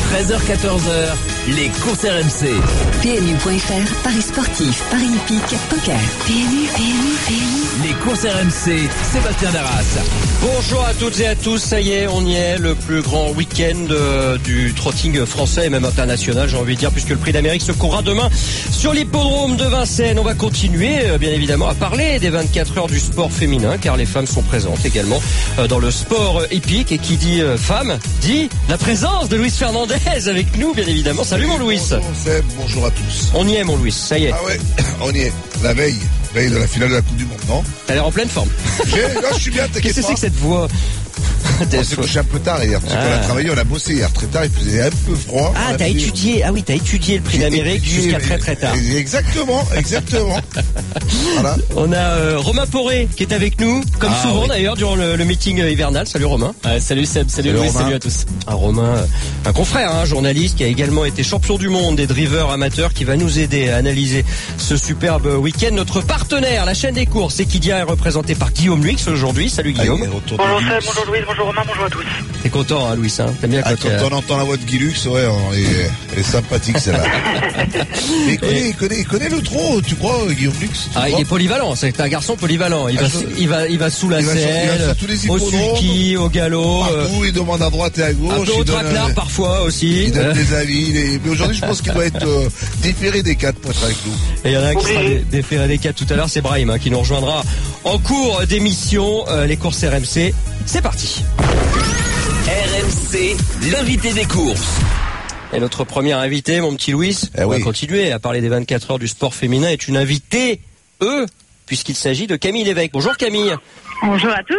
13h-14h, les courses RMC. PMU.fr, Paris sportif, Paris hippique, poker. PMU. Les courses RMC, Sébastien Darras. Bonjour à toutes et à tous, ça y est, on y est, le plus grand week-end du trotting français et même international, j'ai envie de dire, puisque le prix d'Amérique se courra demain sur l'hippodrome de Vincennes. On va continuer, bien évidemment, à parler des 24 heures du sport féminin, car les femmes sont présentes également dans le sport hippique. Et qui dit femme, dit la présence de Luis Fernandez avec nous, bien évidemment. Salut mon Luis. Bonjour Seb, bonjour à tous. On y est mon Luis, ça y est. Ah ouais, on y est. La veille de la finale de la Coupe du Monde, non? T'as l'air en pleine forme. Là, je suis bien, t'inquiète pas. Qu'est-ce que c'est que cette voix? On s'est couché un peu tard hier, parce qu'on a travaillé, on a bossé hier très tard, il faisait un peu froid. Ah, t'as étudié le prix d'Amérique jusqu'à très tard. Exactement. Voilà. On a Romain Poré qui est avec nous, comme souvent d'ailleurs, durant le meeting hivernal. Salut Romain. Salut Seb, salut Louis, salut à tous. Romain, un confrère, journaliste qui a également été champion du monde des drivers amateurs, qui va nous aider à analyser ce superbe week-end. Notre partenaire, la chaîne des courses Equidia, est représenté par Guillaume Luix aujourd'hui. Salut Guillaume. Bonjour Seb, bonjour Louis, bonjour Romain, bonjour à tous. T'es content, Louis, T'aimes bien quand on entend la voix de Guy Lux, ouais, elle est sympathique celle-là. Mais il connaît le trot, tu crois, Guillaume Lux? Il est polyvalent, c'est un garçon polyvalent. Il va sous la selle, au sulky, au galop. Partout, il demande à droite et à gauche. Un peu au traquenard parfois aussi. Il donne des avis. Mais aujourd'hui, je pense qu'il doit être déféré des 4 pour être avec nous. Et il y en a un qui sera déféré des 4 tout à l'heure, c'est Brahim, qui nous rejoindra en cours d'émission. Les courses RMC, c'est parti. RMC, l'invité des courses. Et notre premier invité, mon petit Louis, on va continuer à parler des 24 heures du sport féminin, est une invitée, puisqu'il s'agit de Camille Lévesque. Bonjour Camille. Bonjour à tous.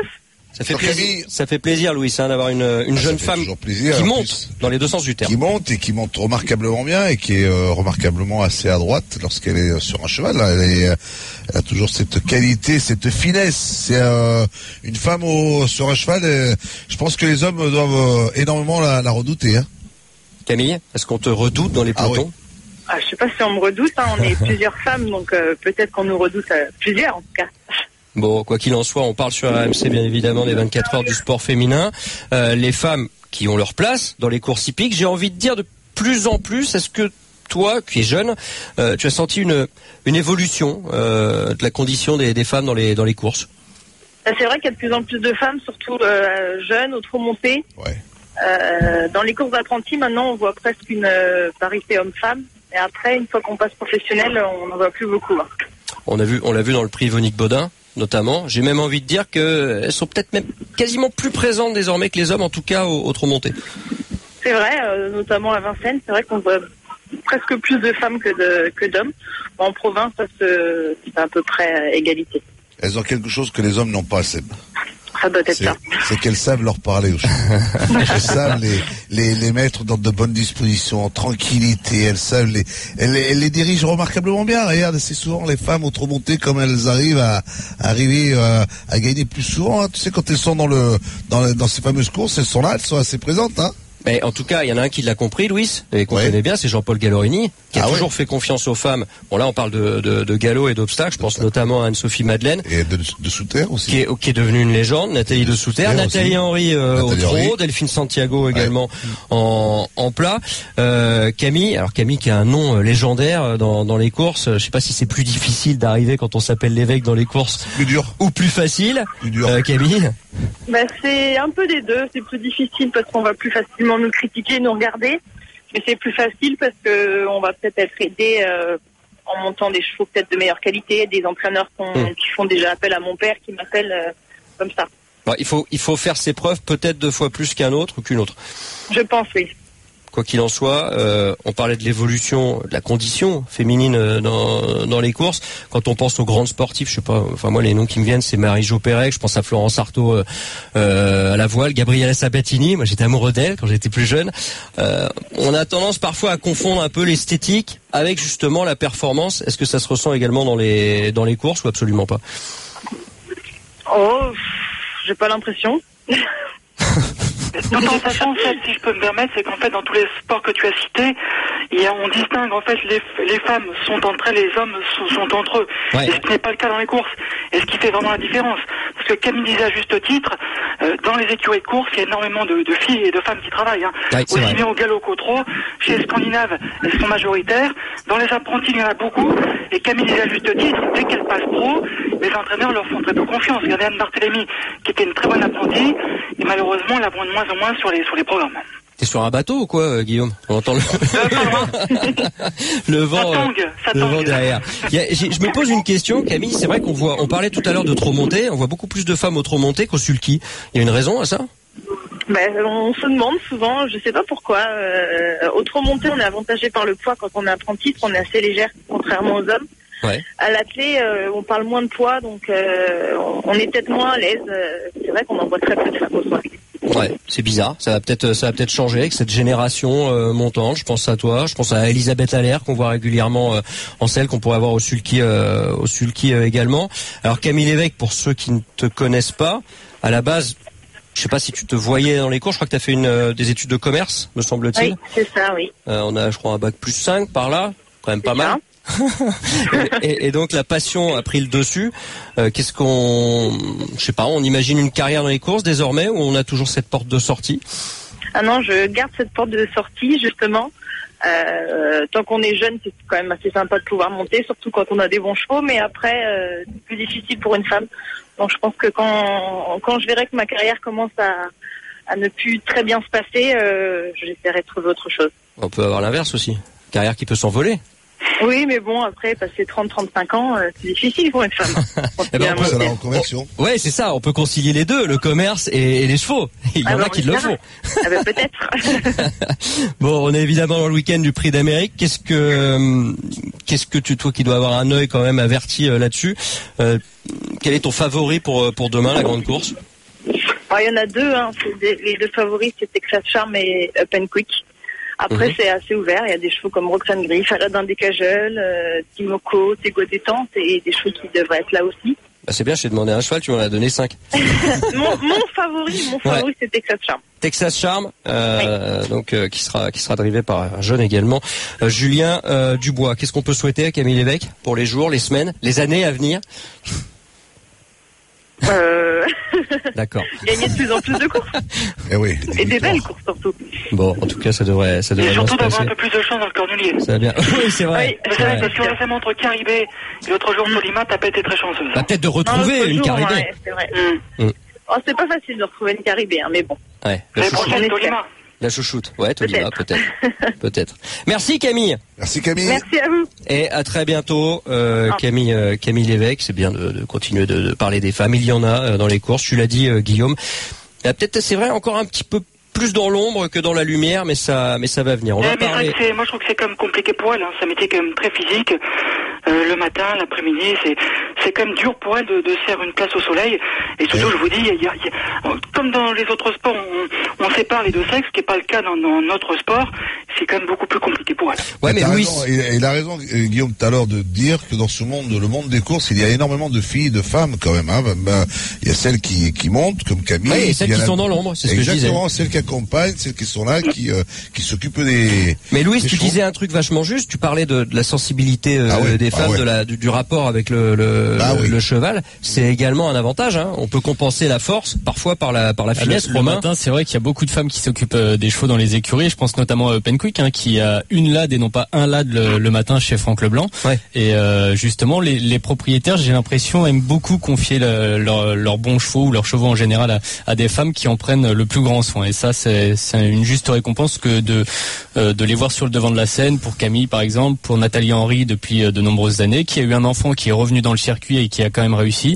Ça fait plaisir, Louis, d'avoir une jeune femme qui monte dans les deux sens du terme. Qui monte remarquablement bien et qui est remarquablement assez à droite lorsqu'elle est sur un cheval. Elle a toujours cette qualité, cette finesse. C'est une femme sur un cheval. Je pense que les hommes doivent énormément la redouter. Camille, est-ce qu'on te redoute dans les pelotons? Je sais pas si on me redoute. On est plusieurs femmes, donc peut-être qu'on nous redoute plusieurs en tout cas. Bon, quoi qu'il en soit, on parle sur RMC bien évidemment des 24 heures du sport féminin. Les femmes qui ont leur place dans les courses hippiques, j'ai envie de dire de plus en plus, est-ce que toi, qui es jeune, tu as senti une évolution de la condition des femmes dans les courses? C'est vrai qu'il y a de plus en plus de femmes, surtout jeunes, au trot monté. Ouais. Dans les courses d'apprentis, maintenant, on voit presque une parité homme-femme. Et après, une fois qu'on passe professionnel, on n'en voit plus beaucoup. On l'a vu dans le prix Vonique Baudin, notamment. J'ai même envie de dire qu'elles sont peut-être même quasiment plus présentes désormais que les hommes, en tout cas au trot monté. C'est vrai, notamment à Vincennes, c'est vrai qu'on voit presque plus de femmes que d'hommes. En province, c'est à peu près égalité. Elles ont quelque chose que les hommes n'ont pas, Seb. Ça doit être ça. C'est qu'elles savent leur parler aussi. Elles savent les mettre dans de bonnes dispositions, en tranquillité. Elles savent elles les dirigent remarquablement bien. Regarde, c'est souvent les femmes au trot monté comme elles arrivent à gagner plus souvent. Tu sais, quand elles sont dans ces fameuses courses, elles sont assez présentes, Mais en tout cas, il y en a un qui l'a compris, Louis, et qu'on connaît bien, c'est Jean-Paul Gallorini, qui a toujours fait confiance aux femmes. Bon, là, on parle de galop et d'obstacles. Je pense notamment à Anne-Sophie Madeleine. Et de Souter aussi. Qui est devenue une légende. Nathalie de Souter. Nathalie Henry au trot. Delphine Santiago également en plat. Camille qui a un nom légendaire dans les courses. Je sais pas si c'est plus difficile d'arriver quand on s'appelle Lévesque dans les courses. Plus dur. Ou plus facile. Plus dur. Camille. C'est un peu des deux. C'est plus difficile parce qu'on va plus facilement nous critiquer, nous regarder. Mais c'est plus facile parce que on va peut-être être aidé en montant des chevaux peut-être de meilleure qualité, des entraîneurs qui font déjà appel à mon père qui m'appelle comme ça. Bon, il faut faire ses preuves peut-être 2 fois plus qu'un autre ou qu'une autre. Je pense, oui. Quoi qu'il en soit, on parlait de l'évolution, de la condition féminine dans les courses. Quand on pense aux grandes sportives, je sais pas, moi les noms qui me viennent, c'est Marie-Jo Pérec, je pense à Florence Artaud à la voile, Gabriella Sabatini, moi j'étais amoureux d'elle quand j'étais plus jeune. On a tendance parfois à confondre un peu l'esthétique avec justement la performance. Est-ce que ça se ressent également dans les courses ou absolument pas? J'ai pas l'impression. De toute façon, si je peux me permettre, c'est qu'en fait, dans tous les sports que tu as cités, on distingue en fait les femmes sont entre elles, les hommes sont entre eux. Ouais. Et ce qui n'est pas le cas dans les courses. Et ce qui fait vraiment la différence. Parce que Camille disait à juste titre, dans les écuries de course, il y a énormément de filles et de femmes qui travaillent. Hein. Ouais, aussi bien au galop qu'au trot. Chez les Scandinaves, elles sont majoritaires. Dans les apprentis, il y en a beaucoup. Et Camille disait à juste titre, dès qu'elles passent pro, les entraîneurs leur font très peu confiance. Regardez Anne Barthélemy, qui était une très bonne apprentie, et malheureusement, elle la voit de moins en moins sur les programmes. T'es sur un bateau ou quoi, Guillaume? On entend le vent, ça le tangue. vent derrière. Je me pose une question, Camille. C'est vrai on parlait tout à l'heure de trot monté. On voit beaucoup plus de femmes au trot monté qu'au sulky. Il y a une raison à ça? On se demande souvent, je sais pas pourquoi. Au trot monté, on est avantagé par le poids quand on est apprenti, on est assez légère, contrairement aux hommes. Ouais. À l'athlé, on parle moins de poids, donc on est peut-être moins à l'aise. C'est vrai qu'on en voit très peu de femmes au trot. Ouais, c'est bizarre. Ça va peut-être changer avec cette génération montante. Je pense à toi, je pense à Elisabeth Allaire qu'on voit régulièrement en selle, qu'on pourrait avoir au sulky également. Alors Camille Lévesque, pour ceux qui ne te connaissent pas, à la base, je sais pas si tu te voyais dans les cours. Je crois que tu as fait des études de commerce, me semble-t-il. Oui, c'est ça, oui. On a, je crois, un bac +5 par là, quand même pas mal. et donc la passion a pris le dessus. Je sais pas, on imagine une carrière dans les courses désormais, ou on a toujours cette porte de sortie? Ah non, je garde cette porte de sortie justement. Tant qu'on est jeune, c'est quand même assez sympa de pouvoir monter, surtout quand on a des bons chevaux. Mais après, c'est plus difficile pour une femme. Donc je pense que quand je verrai que ma carrière commence à ne plus très bien se passer, j'essaierai de trouver autre chose. On peut avoir l'inverse aussi, carrière qui peut s'envoler. Oui, mais bon, après, passer 30-35 ans, c'est difficile pour une femme. C'est la reconversion. Ouais, c'est ça, on peut concilier les deux, le commerce et les chevaux. Il y en a qui le font. Ah ben peut-être. Bon, on est évidemment dans le week-end du Prix d'Amérique. Qu'est-ce que toi qui dois avoir un œil quand même averti là-dessus, quel est ton favori pour demain, la grande course? Il y en a deux, hein. Les deux favoris, c'est Texas Charm et Up and Quick. Après, c'est assez ouvert. Il y a des chevaux comme Roxane Griff, Aladdin Descajeul, Timoko, Tego Détente et des chevaux qui devraient être là aussi. Bah c'est bien, je t'ai demandé un cheval, tu m'en as donné 5. mon favori, c'est Texas Charm. Texas Charm, donc qui sera drivé par un jeune également. Julien Dubois, qu'est-ce qu'on peut souhaiter à Camille Lévesque pour les jours, les semaines, les années à venir? D'accord. Gagner de plus en plus de courses. Et oui. Et des belles courses surtout. Bon, en tout cas, ça devrait et bien surtout se passer. d'avoir un peu plus de chance dans le cornulier. Ça va bien. Oui, c'est vrai. Oui, Vous savez, parce que récemment entre Caribé et l'autre jour Tolima, t'as pas été très chanceuse. Bah, peut-être de retrouver une Caribé. Ouais, c'est vrai. Oh, c'est pas facile de retrouver une Caribé, hein, mais bon. Ouais. Mais prochaine Tolima. La chouchoute. Ouais, Tolima, peut-être. Merci Camille. Merci Camille. Merci à vous. Et à très bientôt, Camille Lévesque. C'est bien de continuer de parler des femmes. Il y en a dans les courses. Tu l'as dit, Guillaume. Il y a peut-être, c'est vrai, encore un petit peu plus dans l'ombre que dans la lumière, mais ça va venir. On va parler. Moi, je trouve que c'est quand même compliqué pour elle. Hein. C'est un métier quand même très physique. Le matin, l'après-midi, c'est quand même dur pour elle de se faire une place au soleil. Et surtout, je vous dis, comme dans les autres sports, on sépare les deux sexes, ce qui n'est pas le cas dans notre sport. C'est quand même beaucoup plus compliqué pour elle. Ouais, mais Louis, il a raison, Guillaume, tout à l'heure, de dire que dans ce monde, le monde des courses, il y a énormément de filles, de femmes quand même. Hein. Il y a celles qui montent, comme Camille. Oui, et celles qui sont dans l'ombre, c'est ce que je disais. Exactement, celles qui accompagnent, celles qui sont là, qui s'occupent des. Mais Louis, tu disais un truc vachement juste. Tu parlais de la sensibilité des femmes, du rapport avec le cheval. C'est également un avantage. Hein. On peut compenser la force, parfois par la finesse. Le matin, c'est vrai qu'il y a beaucoup de femmes qui s'occupent des chevaux dans les écuries. Je pense notamment à Up and Quick, qui a une lade et non pas un lade le matin chez Franck Leblanc. Ouais. Et justement, les propriétaires, j'ai l'impression, aiment beaucoup confier leurs bons chevaux ou leurs chevaux en général à des femmes qui en prennent le plus grand soin. Et ça, c'est une juste récompense que de les voir sur le devant de la scène. Pour Camille, par exemple, pour Nathalie Henry depuis de nombreuses années, qui a eu un enfant qui est revenu dans le circuit et qui a quand même réussi.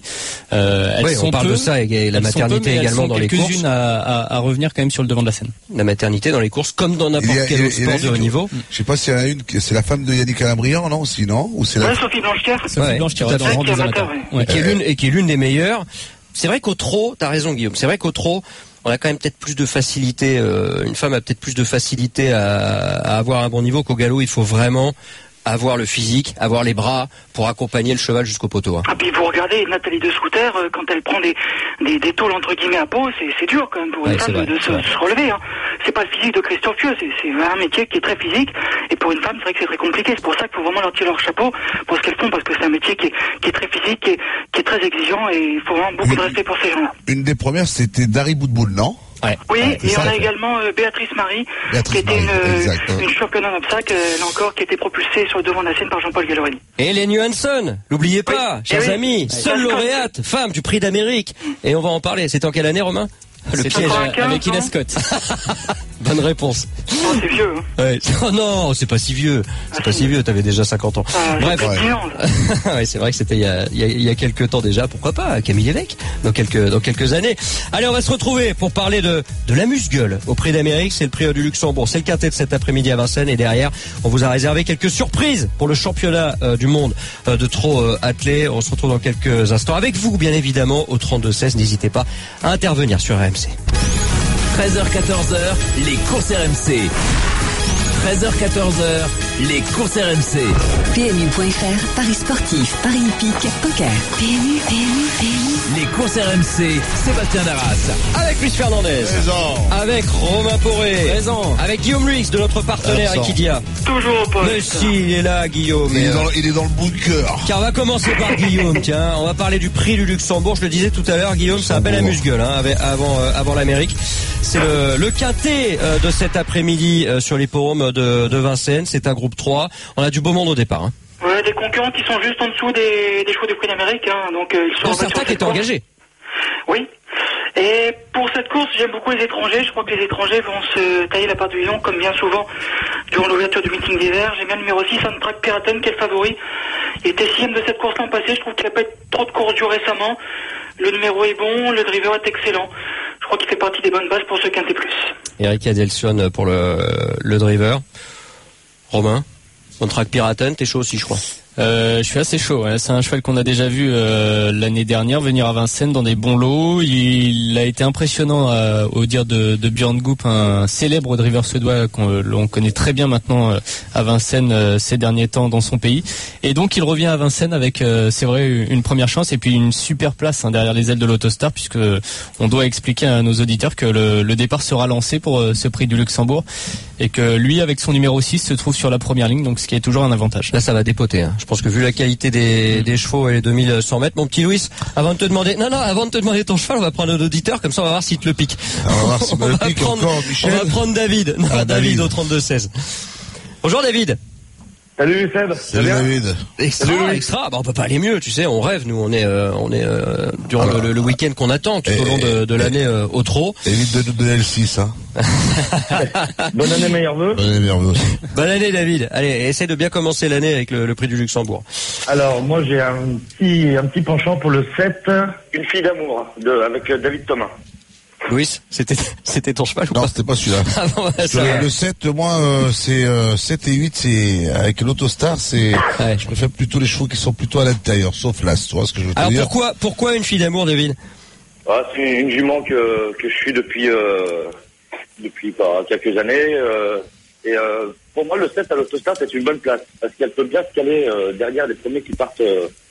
On parle de ça et la maternité également dans les courses. Quelques-unes à revenir quand même sur le devant de la scène. La maternité dans les courses, comme dans n'importe quel autre sport de haut niveau. Je sais pas s'il y en a une, c'est la femme de Yannick Alain-Briand, non, aussi, non? Ou c'est Sophie Blanche-Tier. Sophie Blanche-Tier, dans le rang des amateurs. Et qui est l'une des meilleures. C'est vrai qu'au trot, t'as raison Guillaume, c'est vrai qu'au trot, on a quand même peut-être plus de facilité, une femme a peut-être plus de facilité à avoir un bon niveau qu'au galop, il faut vraiment avoir le physique, avoir les bras pour accompagner le cheval jusqu'au poteau. Ah, puis vous regardez Nathalie de Scooter, quand elle prend des tôles entre guillemets à peau, c'est dur quand même pour une femme de se relever. Hein. C'est pas le physique de Christian Fieux, c'est un métier qui est très physique, et pour une femme c'est vrai que c'est très compliqué. C'est pour ça qu'il faut vraiment leur tirer leur chapeau pour ce qu'elles font, parce que c'est un métier qui est très physique, qui est très exigeant, et il faut vraiment beaucoup de respect pour ces gens-là. Une des premières, c'était Dari Boudboul, non? Ouais. Oui, et on a également Béatrice Marie, qui était une championne en obstacle, là encore, qui était propulsée sur le devant de la scène par Jean-Paul Gallorini. Et Hélène Johansson, n'oubliez pas, chers amis, seule lauréate, femme du prix d'Amérique. Et on va en parler. C'était en quelle année, Romain? Le piège avec Ina Scott. Bonne réponse. Oh, c'est vieux. Hein. Ouais. Oh non, c'est pas si vieux. C'est pas si vieux, t'avais déjà 50 ans. Bref. Ouais, c'est vrai que c'était il y a quelques temps déjà. Pourquoi pas Camille Lévesque dans quelques années. Allez, on va se retrouver pour parler de l'amuse-gueule au prix d'Amérique. C'est le prix du Luxembourg. C'est le quintet de cet après-midi à Vincennes. Et derrière, on vous a réservé quelques surprises pour le championnat du monde de trot attelé. On se retrouve dans quelques instants avec vous, bien évidemment, au 32-16. N'hésitez pas à intervenir sur RMC. 13h-14h, les courses RMC. 13h-14h, les courses RMC. PMU.fr, paris sportif, paris hippique, poker. PMU. Les courses RMC, Sébastien Darras. Avec Luis Fernandez. Présent. Avec Romain Poré. Présent. Avec Guillaume Luix de notre partenaire Absent. Equidia. Toujours au poste. Mais si, il est là, Guillaume. Il est dans le bunker. Car on va commencer par Guillaume, tiens. On va parler du prix du Luxembourg. Je le disais tout à l'heure, Guillaume, c'est un bel amuse-gueule, hein, avant l'Amérique. C'est le quintet de cet après-midi sur l'hippodrome de Vincennes. C'est un groupe 3. On a du beau monde au départ. Hein. Ouais, des concurrents qui sont juste en dessous des chevaux du prix d'Amérique, hein, donc ils sont. Dont certains qui étaient engagés. Oui. Et pour cette course, j'aime beaucoup les étrangers. Je crois que les étrangers vont se tailler la part du lion, comme bien souvent durant l'ouverture du meeting d'hiver. J'aime bien le numéro 6, Soundtrack Piraten, qui est le favori. Il était 6e de cette course l'an passé. Je trouve qu'il n'a pas eu trop de courses dures récemment. Le numéro est bon, le driver est excellent. Je crois qu'il fait partie des bonnes bases pour ce quintet plus. Eric Adelson pour le driver. Romain, Soundtrack Piraten, t'es chaud aussi, je crois. Je suis assez chaud. Ouais. C'est un cheval qu'on a déjà vu l'année dernière venir à Vincennes dans des bons lots. Il a été impressionnant au dire de Björn Goop, un célèbre driver suédois qu'on connaît très bien maintenant à Vincennes ces derniers temps dans son pays. Et donc il revient à Vincennes avec, c'est vrai, une première chance et puis une super place derrière les ailes de l'Autostar, puisque on doit expliquer à nos auditeurs que le départ sera lancé pour ce prix du Luxembourg et que lui, avec son numéro 6, se trouve sur la première ligne, donc ce qui est toujours un avantage. Là, ça va dépoter. Hein. Je pense que vu la qualité des chevaux et les 2100 mètres, mon petit Louis, avant de te demander ton cheval, on va prendre un auditeur, comme ça on va voir s'il te le pique. On va voir s'il me le pique encore, Michel. On va prendre David. Non, David au 32-16. Bonjour David. Salut Seb. Salut David. Extra. Bah, on peut pas aller mieux, tu sais. On rêve, nous. On est durant le week-end qu'on attend tout au long de l'année au trot. Évite de nous donner le 6, hein. Bonne année, meilleurs vœux. Bonne année, meilleurs vœux aussi. Bonne année David. Allez, essaie de bien commencer l'année avec le prix du Luxembourg. Alors moi j'ai un petit penchant pour le 7, Une fille d'amour, avec David Thomas. Louis, c'était ton cheval ou pas? Non, c'était pas celui-là. Ah bon, bah, le 7, moi, c'est 7 et 8, c'est avec l'Autostar, c'est. Ouais. Je préfère plutôt les chevaux qui sont plutôt à l'intérieur, sauf l'As, tu vois ce que je veux te dire. Alors pourquoi une fille d'amour, David? C'est une jument que je suis depuis quelques années. Pour moi, le 7 à l'Autostar, c'est une bonne place parce qu'elle peut bien se caler derrière les premiers qui partent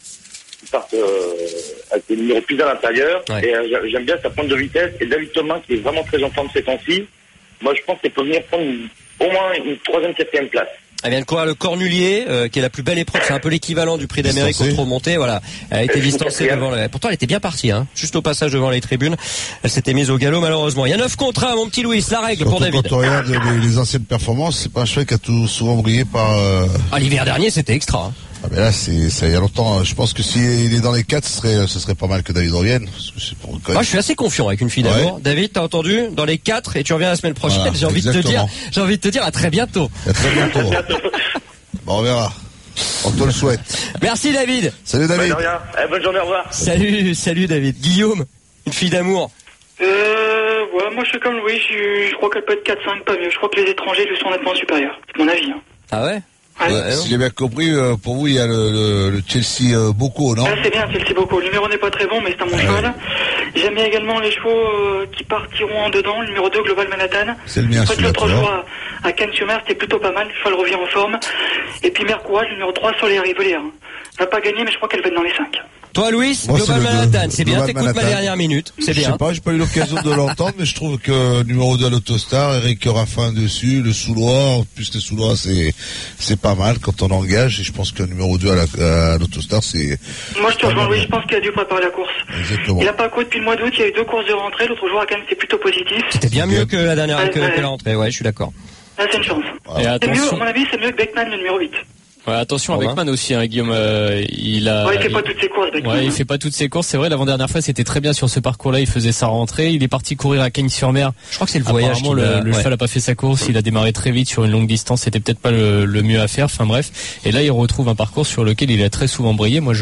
avec des numéros plus à l'intérieur. Ouais. Et j'aime bien sa pointe de vitesse. Et David Thomas, qui est vraiment très en forme ces temps-ci, moi je pense qu'elle peut venir prendre au moins une 3e, 4e place. Elle vient de courir le Cornulier, qui est la plus belle épreuve. C'est un peu l'équivalent du prix d'Amérique au trot monté. Voilà. Elle a été distancée devant Pourtant, elle était bien partie, hein. Juste au passage devant les tribunes. Elle s'était mise au galop, malheureusement. Il y a 9 contre 1, mon petit Louis. La règle pour David. Quand on regarde les anciennes performances, c'est pas un cheval qui a tout souvent brillé par, l'hiver dernier, c'était extra, hein. Ah mais là, ça il y a longtemps. Je pense que s'il est dans les 4, ce serait pas mal que David revienne. Moi, je suis assez confiant avec une fille d'amour. Ouais. David, t'as entendu? Dans les 4 et tu reviens la semaine prochaine. Voilà, j'ai envie de te dire à très bientôt. À très bientôt. Bon, on verra. On te le souhaite. Merci David. Salut David. De rien. Bonne journée, au revoir. Salut David. Guillaume, une fille d'amour. Ouais, moi je suis comme Louis. Je crois qu'elle peut être 4-5, pas mieux. Je crois que les étrangers lui sont nettement supérieurs. C'est mon avis. Hein. Ah ouais? Si j'ai bien compris, pour vous, il y a le Chelsea Boko, non? C'est bien, Chelsea Boko. Le numéro n'est pas très bon, mais c'est un bon cheval. J'aime bien également les chevaux qui partiront en dedans. Le numéro 2, Global Manhattan. C'est le mien, celui-là. L'autre jour à Cannes-sur-Mer, c'était plutôt pas mal. Le cheval revient en forme. Et puis Mercourage, le numéro 3 sur les Riveliers. Elle va pas gagner, mais je crois qu'elle va être dans les 5. Toi, Louis, Global Manhattan, c'est bien, t'écoutes ma dernière minute, c'est bien. Je sais pas, j'ai pas eu l'occasion de l'entendre, mais je trouve que numéro 2 à l'Autostar, Eric Raffin dessus, le Soulois, en plus le Soulois, c'est pas mal quand on engage, et je pense que numéro 2 à l'Autostar, c'est... Moi, je te rejoins, Louis, je pense qu'il a dû préparer la course. Exactement. Il a pas couru depuis le mois d'août, il y a eu 2 courses de rentrée, l'autre jour à Cannes, c'est plutôt positif. C'était bien mieux que la dernière, que la rentrée, ouais, je suis d'accord. Là, c'est une chance. Et C'est mieux, à mon avis, c'est mieux que Beckman, le numéro 8. Ouais, attention à Beckman aussi, hein, Guillaume. Il fait pas toutes ses courses, Beckman. Ouais, il fait pas toutes ses courses. C'est vrai, l'avant-dernière fois, c'était très bien sur ce parcours-là. Il faisait sa rentrée. Il est parti courir à Cagnes-sur-Mer. Je crois que c'est le voyage. Apparemment, le cheval a pas fait sa course. Il a démarré très vite sur une longue distance. C'était peut-être pas le mieux à faire. Enfin bref. Et là, il retrouve un parcours sur lequel il a très souvent brillé. Moi,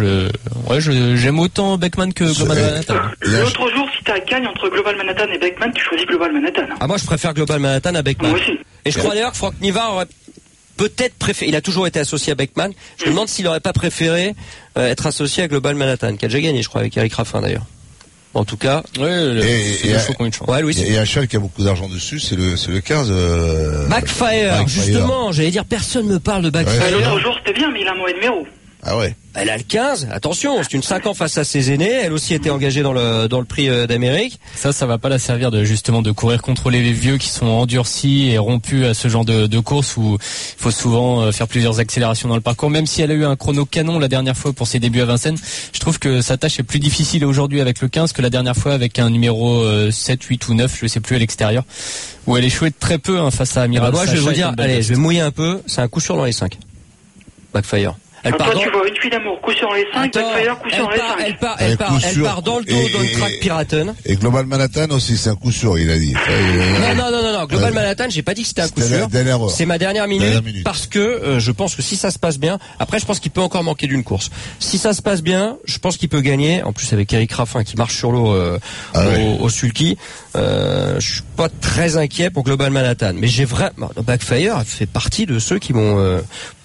j'aime autant Beckman que Global Manhattan. L'autre jour, si t'es à Cagnes entre Global Manhattan et Beckman, tu choisis Global Manhattan. Ah, moi, je préfère Global Manhattan à Beckman. Moi aussi. Et je crois d'ailleurs que Franck Nivard aurait peut-être préféré, il a toujours été associé à Beckman. Je me demande s'il aurait pas préféré être associé à Global Manhattan, qui a déjà gagné, je crois, avec Eric Raffin d'ailleurs. En tout cas, et un cheval qui a beaucoup d'argent dessus, c'est le 15. Backfire, justement, j'allais dire, personne me parle de Backfire. L'autre jour, c'était bien, mais il a un mauvais numéro. Ah ouais. Elle a le 15, attention, c'est une 5 ans face à ses aînés, elle aussi était engagée dans le prix d'Amérique. Ça va pas la servir de courir contre les vieux qui sont endurcis et rompus à ce genre de course où il faut souvent faire plusieurs accélérations dans le parcours. Même si elle a eu un chrono canon la dernière fois pour ses débuts à Vincennes, je trouve que sa tâche est plus difficile aujourd'hui avec le 15 que la dernière fois avec un numéro 7, 8 ou 9, je sais plus à l'extérieur, où elle échouait très peu face à Amiral. Moi je vais vous dire, allez, je vais mouiller un peu, c'est un coup sûr dans les 5. Backfire. Toi, tu vois une fille d'amour, coup sur les 5, Backfire, coup sur les 5. Elle part dans le dos d'un track Piraten. Et Global Manhattan aussi, c'est un coup sûr, il a dit. Non. Global Manhattan, j'ai pas dit que c'était un coup sûr. C'est ma dernière minute. Parce que je pense que si ça se passe bien, après je pense qu'il peut encore manquer d'une course. Si ça se passe bien, je pense qu'il peut gagner. En plus avec Eric Raffin qui marche sur l'eau au sulky, je suis pas très inquiet pour Global Manhattan. Mais j'ai vraiment Backfire fait partie de ceux qui m'ont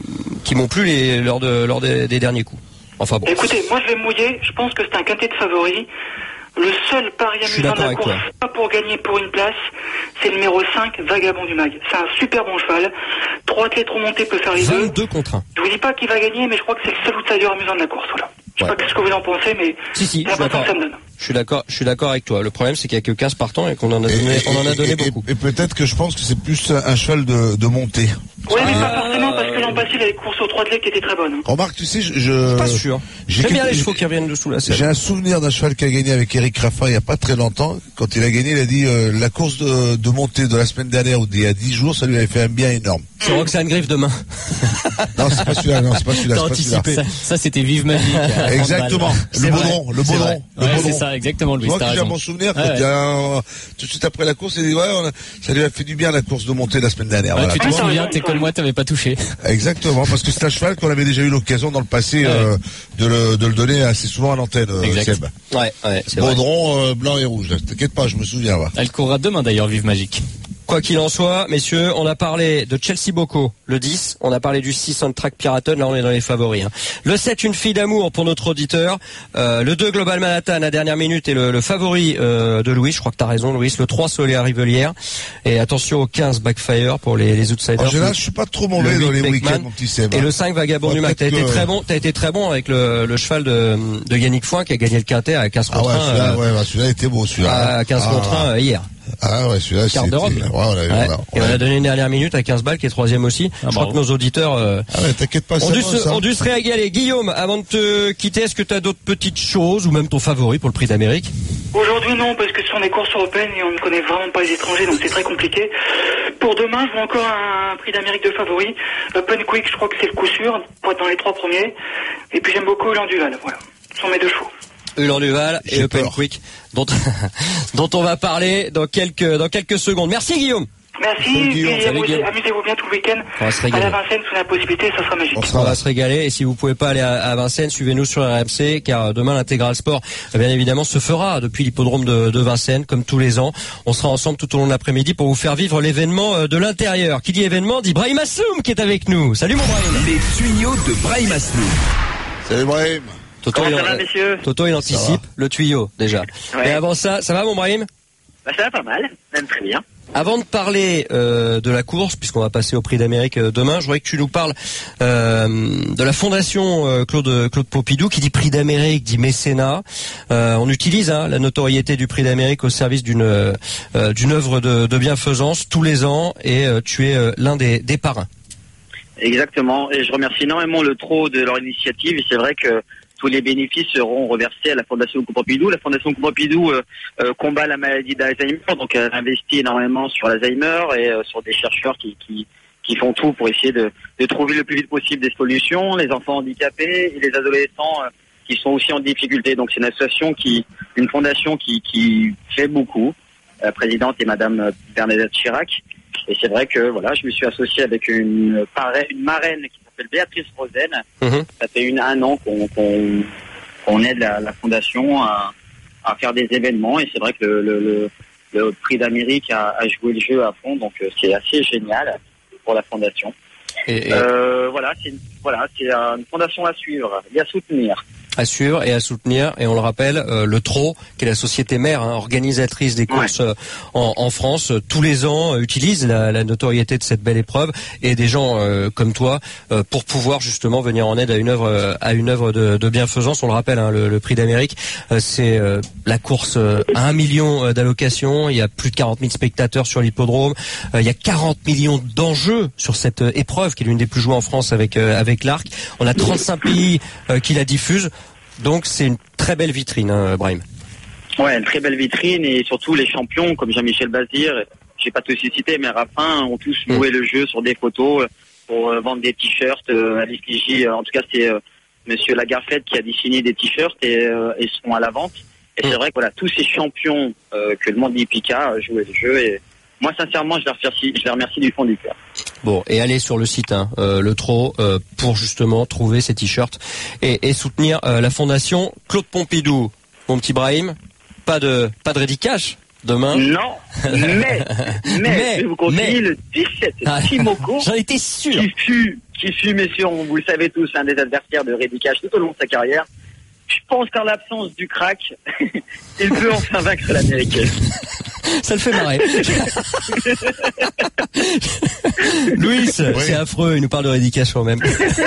plu lors des derniers coups. Enfin bon. Écoutez, moi je vais mouiller, je pense que c'est un quintet de favoris. Le seul pari amusant de la course, pas pour gagner pour une place, c'est le numéro 5, Vagabond du Mag. C'est un super bon cheval. 3 clés trop montées peut faire les 22 contre 1. Je vous dis pas qu'il va gagner, mais je crois que c'est le seul outsider amusant de la course, voilà. Je sais pas ce que vous en pensez, mais si, l'impression que ça me donne. Je suis d'accord avec toi. Le problème, c'est qu'il y a que 15 partants et qu'on en a donné beaucoup. Et peut-être que je pense que c'est plus un cheval de montée. Oui, mais pas forcément, parce que l'an passé, il avait une course aux 3 clés qui était très bonne. Remarque, tu sais, je suis pas sûr. J'aime bien les chevaux qui reviennent dessous la selle. J'ai un souvenir d'un cheval qui a gagné avec Eric Raffin il y a pas très longtemps. Quand il a gagné, il a dit la course de montée de la semaine dernière ou d'il y a 10 jours, ça lui avait fait un bien énorme. C'est Roxane Griffe demain. Non, c'est pas celui-là. Ça, c'était Vive Magique. Exactement. Le baudron. C'est ça, exactement, Louis. Moi, j'ai un bon souvenir. Tout de suite après la course, il dit ça lui a fait du bien la course de montée la semaine dernière. Tu te souviens, t'es comme moi, t'avais pas touché. Exactement, parce que c'est un cheval qu'on avait déjà eu l'occasion dans le passé de le donner assez souvent à l'antenne. Seb. Ouais, c'est baudron blanc et rouge. T'inquiète pas, je me souviens. Elle courra demain d'ailleurs, Vive Magique. Quoi qu'il en soit, messieurs, on a parlé de Chelsea Boko, le 10, on a parlé du 6 on track Piraten, là on est dans les favoris. Le 7, une fille d'amour pour notre auditeur, le 2 Global Manhattan à dernière minute et le favori de Louis, je crois que t'as raison Louis, le 3 Soleil Rivelière, et attention au 15 Backfire pour les outsiders. En général, je suis pas trop mauvais dans les week-ends, mon petit Seb. Et le 5 Vagabond du Mac, t'as été très bon avec le cheval de Yannick Foin qui a gagné le quintet à 15 contre 1. Celui-là était beau, celui-là. À 15 contre 1 hier. Ah ouais, celui-là, quart d'Europe. Et on a donné une dernière minute à 15 balles qui est 3e aussi. Je crois que nos auditeurs t'inquiète pas, ont dû se régaler. Guillaume, avant de te quitter, est-ce que tu as d'autres petites choses ou même ton favori pour le prix d'Amérique? Aujourd'hui non, parce que ce sont des courses européennes et on ne connaît vraiment pas les étrangers, donc c'est très compliqué. Pour demain, je vois encore un prix d'Amérique de favori. Open Quick, je crois que c'est le coup sûr pour être dans les 3 premiers. Et puis j'aime beaucoup l'Anduval. Voilà, ce sont mes 2 chevaux. Ulan Duval et Open Quick dont on va parler dans quelques secondes. Merci Guillaume. Merci, amusez-vous bien tout le week-end. À la Vincennes, sous la possibilité, ça sera magique. On va se régaler, et si vous pouvez pas aller à Vincennes, suivez-nous sur RMC, car demain l'intégral sport, bien évidemment, se fera depuis l'hippodrome de Vincennes, comme tous les ans. On sera ensemble tout au long de l'après-midi pour vous faire vivre l'événement de l'intérieur. Qui dit événement dit Brahim Asloum qui est avec nous. Salut mon Brahim. Les tuyaux de Brahim Asloum. Salut Brahim. Toto, il anticipe le tuyau déjà. Ouais. Et avant ça va mon Brahim? Bah ça va pas mal, même très bien. Avant de parler de la course, puisqu'on va passer au Prix d'Amérique demain, je voudrais que tu nous parles de la fondation Claude Pompidou, qui dit Prix d'Amérique, dit mécénat. On utilise la notoriété du Prix d'Amérique au service d'une œuvre de bienfaisance tous les ans, et tu es l'un des parrains. Exactement, et je remercie énormément le TRO de leur initiative, et c'est vrai que tous les bénéfices seront reversés à la Fondation Pompidou. La Fondation Pompidou combat la maladie d'Alzheimer, donc elle investit énormément sur l'Alzheimer et sur des chercheurs qui font tout pour essayer de trouver le plus vite possible des solutions, les enfants handicapés et les adolescents qui sont aussi en difficulté. Donc c'est une association une fondation qui fait beaucoup. La présidente est Madame Bernadette Chirac. Et c'est vrai que voilà, je me suis associé avec une marraine qui s'appelle Béatrice Rosen. Ça fait un an qu'on aide la fondation à faire des événements, et c'est vrai que le Prix d'Amérique a joué le jeu à fond, donc c'est assez génial pour la fondation. Voilà, c'est une fondation à suivre et à soutenir. À suivre et à soutenir, et on le rappelle, le TRO, qui est la société mère, organisatrice des courses en France, tous les ans utilise la notoriété de cette belle épreuve et des gens comme toi pour pouvoir justement venir en aide à une œuvre de bienfaisance. On le rappelle, le Prix d'Amérique, c'est la course à 1 million d'allocations. Il y a plus de 40 000 spectateurs sur l'hippodrome. Il y a 40 millions d'enjeux sur cette épreuve, qui est l'une des plus jouées en France avec l'Arc. On a 35 pays qui la diffusent. Donc c'est une très belle vitrine, Brahim. Ouais, une très belle vitrine, et surtout les champions comme Jean-Michel Bazir, je vais pas tous les citer, mais Raffin ont tous loué le jeu sur des photos pour vendre des t-shirts à l'effigie. En tout cas, c'est Monsieur Lagarfette qui a dessiné des t-shirts et seront à la vente. Et c'est vrai que voilà, tous ces champions que le monde hippica jouaient le jeu, et moi sincèrement je les remercie du fond du cœur. Bon, et allez sur le site, le TRO, pour justement trouver ces t-shirts et soutenir la fondation Claude Pompidou. Mon petit Brahim, pas de rédicache demain. Non, mais je vais vous conseiller le 17, Timoko. J'en étais sûr. Qui fut, messieurs, vous le savez tous, un des adversaires de rédicache tout au long de sa carrière. Je pense qu'en l'absence du crack, il peut enfin vaincre l'Américain. Ça le fait marrer. Louis, c'est affreux, il nous parle de rédication même.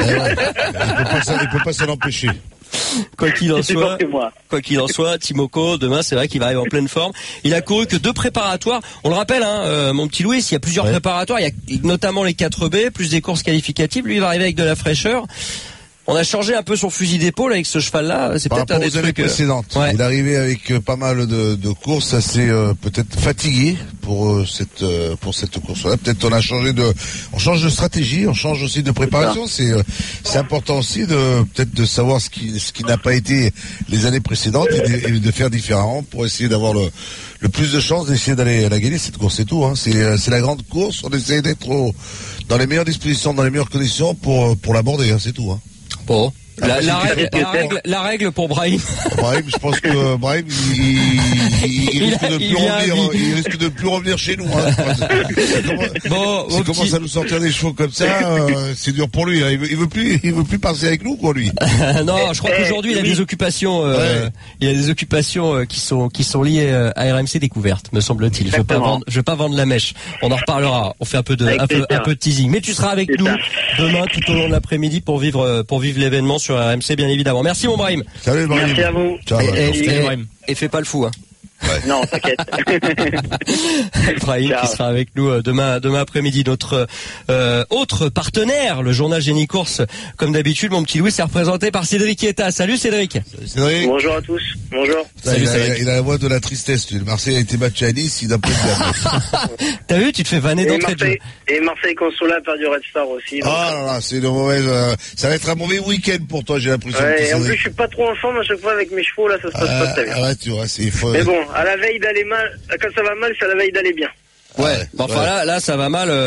Il peut pas s'en empêcher. Quoi qu'il en soit, Timoko, demain, c'est vrai qu'il va arriver en pleine forme. Il a couru que 2 préparatoires. On le rappelle, mon petit Louis, il y a plusieurs préparatoires. Il y a notamment les 4B, plus des courses qualificatives. Lui, il va arriver avec de la fraîcheur. On a changé un peu son fusil d'épaule avec ce cheval-là. C'est peut-être un des trucs précédentes. Ouais. Il est arrivé avec pas mal de courses, assez peut-être fatigué pour cette course-là. Peut-être on change de stratégie, on change aussi de préparation. C'est important aussi de savoir ce qui n'a pas été les années précédentes et de faire différemment pour essayer d'avoir le plus de chances d'essayer d'aller la gagner cette course, c'est tout. C'est la grande course. On essaie d'être dans les meilleures dispositions, dans les meilleures conditions pour l'aborder. C'est tout. Bon. La règle pour Brahim. Brahim, je pense que Brahim, il risque de plus revenir chez nous. S'il commence à nous sortir des chevaux comme ça, c'est dur pour lui. Il veut plus passer avec nous, quoi, lui. Non, je crois qu'aujourd'hui il a des occupations. Il y a des occupations qui sont liées à RMC Découverte, me semble-t-il. Je veux pas vendre la mèche. On en reparlera. On fait un peu de teasing. Mais tu seras avec nous demain tout au long de l'après-midi pour vivre l'événement sur RMC, bien évidemment. Merci mon Brahim. Salut Brahim. Merci à vous. Ciao, et fais pas le fou. Ouais. Non, t'inquiète. Brahim qui sera avec nous demain après-midi. Notre autre partenaire, le journal Génie Course, comme d'habitude, mon petit Louis, c'est représenté par Cédric Ieta. Salut Cédric. Cédric. Bonjour à tous. Bonjour. Il a la voix de la tristesse. Le Marseille a été battu à Nice, il n'a pas de T'as vu, tu te fais vanner d'entrée de jeu. Et Marseille Consola a perdu Red Star aussi. Ah là là, c'est une mauvaise. Ça va être un mauvais week-end pour toi, j'ai l'impression. Ouais, et en plus, je suis pas trop en forme à chaque fois avec mes chevaux, là, ça se passe pas très bien. Ouais, tu vois, c'est faux. Mais bon, à la veille d'aller mal, quand ça va mal, c'est à la veille d'aller bien. Ouais. Enfin là, ça va mal.